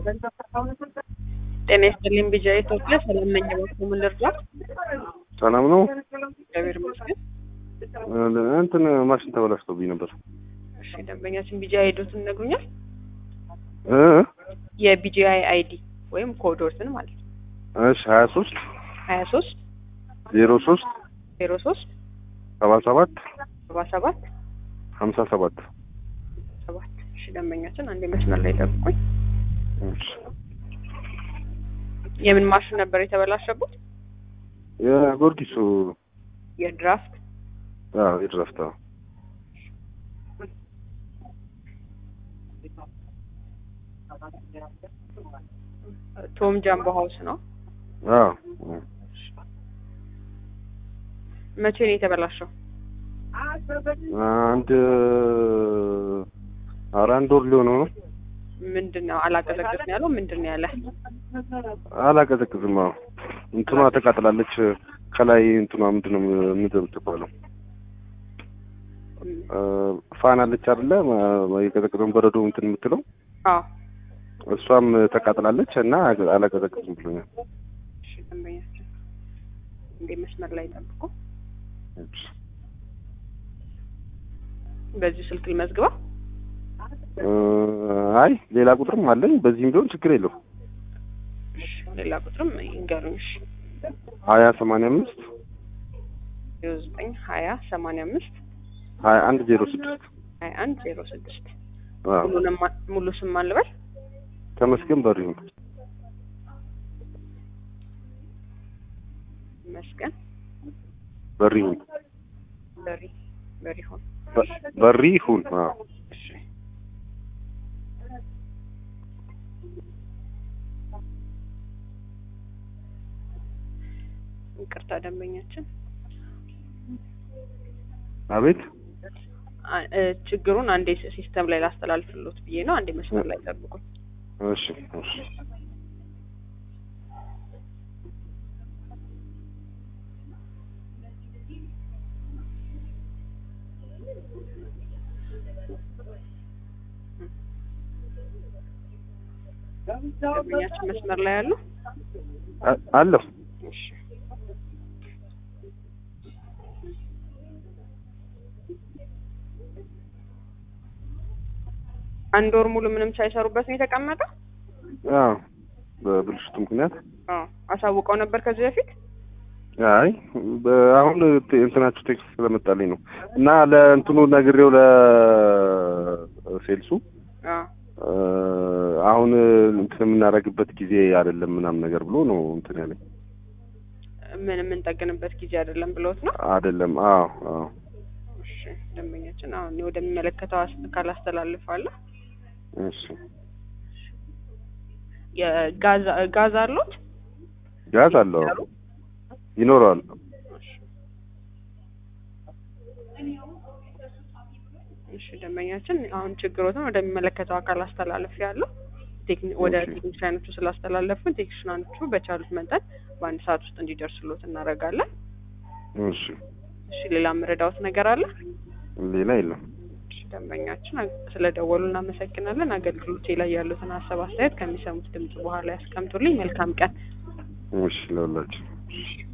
ጤና ይስጥልኝ ቢጃ ኢትዮጵያ ሰላም ነኝ። በኩል ልርዳት? ሰላም ነው። እግዚአብሔር ይመስገን። እንትን ማሽን ተበላሽቶብኝ ነበር። እሺ ደንበኛችን ቢጃ አይዲዎትን ነግሩኛል? እ የቢጂአይ አይዲ ወይም ኮዶትን ማለት ነው። እሺ 23 03 03 77 77 57 7 እሺ ደንበኛችን አንዴ መስመር ላይ ጠብቁኝ። እሺ የምን ማሽን ነበር የተበላሸበት? የጎርጊሱ የድራፍት የድራፍት ቶም ጃምቦ ሃውስ ነው። መቼ ነው የተበላሸው? አንድ ወር ሊሆነው ነው። ምንድነው አላቀዘቅዝም ያለው? ምንድነው ያለ? አላቀዘቅዝም። እንትኗ ተቃጥላለች። ከላይ እንትኗ ምንድነው የምትባለው? ፋን አለች አይደለ? የቀዘቀዘውን በረዶ እንትን የምትለው እሷም ተቃጥላለች እና አላቀዘቅዝም ብሎኛል። እሺ ደንበኛችን እንዴ መስመር ላይ ጠብቁ። እሺ በዚህ ስልክ ልመዝግባ? አይ ሌላ ቁጥርም አለኝ። በዚህም ቢሆን ችግር የለውም። እሺ ሌላ ቁጥርም ይንገሩኝ። እሺ 2085 2085 2106 2106 ሙሉ ስም ማን ልበል? ተመስገን በሪሁን። መስገን በሪሁን በሪሁን። እሺ ይቅርታ ደንበኛችን። አቤት ችግሩን አንዴ ሲስተም ላይ ላስተላልፍልዎት ብዬ ነው። አንዴ መስመር ላይ ጠብቁኝ። እሺ ደንበኛችን መስመር ላይ አሉ? አለሁ። እሺ አንድ ወር ሙሉ ምንም ሳይሰሩበት ነው የተቀመጠው? በብልሽቱ ምክንያት። አሳውቀው ነበር ከዚህ በፊት? አይ አሁን እንትናችሁ ቴክስት ስለመጣልኝ ነው እና ለእንትኑ ነግሬው ለሴልሱ አሁን እንትን የምናደርግበት ጊዜ አይደለም ምናምን ነገር ብሎ ነው እንትን ያለኝ። ምን የምንጠግንበት ጊዜ አይደለም ብሎት ነው? አይደለም። እሺ ደንበኛችን አሁን ወደሚመለከተው አካል አስተላልፋለሁ። እሺ የጋዝ አሉት? ጋዝ አለው ይኖራል። እሺ ደንበኛችን አሁን ችግሮትን ወደሚመለከተው አካል አስተላልፌያለሁ። ወደ ቴክኒሻኖቹ ስላስተላለፍን ቴክኒሻኖቹ በቻሉት መጠን በአንድ ሰዓት ውስጥ እንዲደርስሎት እናደርጋለን። እሺ ሌላ ምረዳውት ነገር አለ? ሌላ የለም። እሺ ደንበኛችን ስለደወሉ እናመሰግናለን። አገልግሎቴ ላይ ያሉትን ሀሳብ አስተያየት ከሚሰሙት ድምጽ በኋላ ያስቀምጡልኝ። መልካም ቀን። እሺ ለሁላችሁ።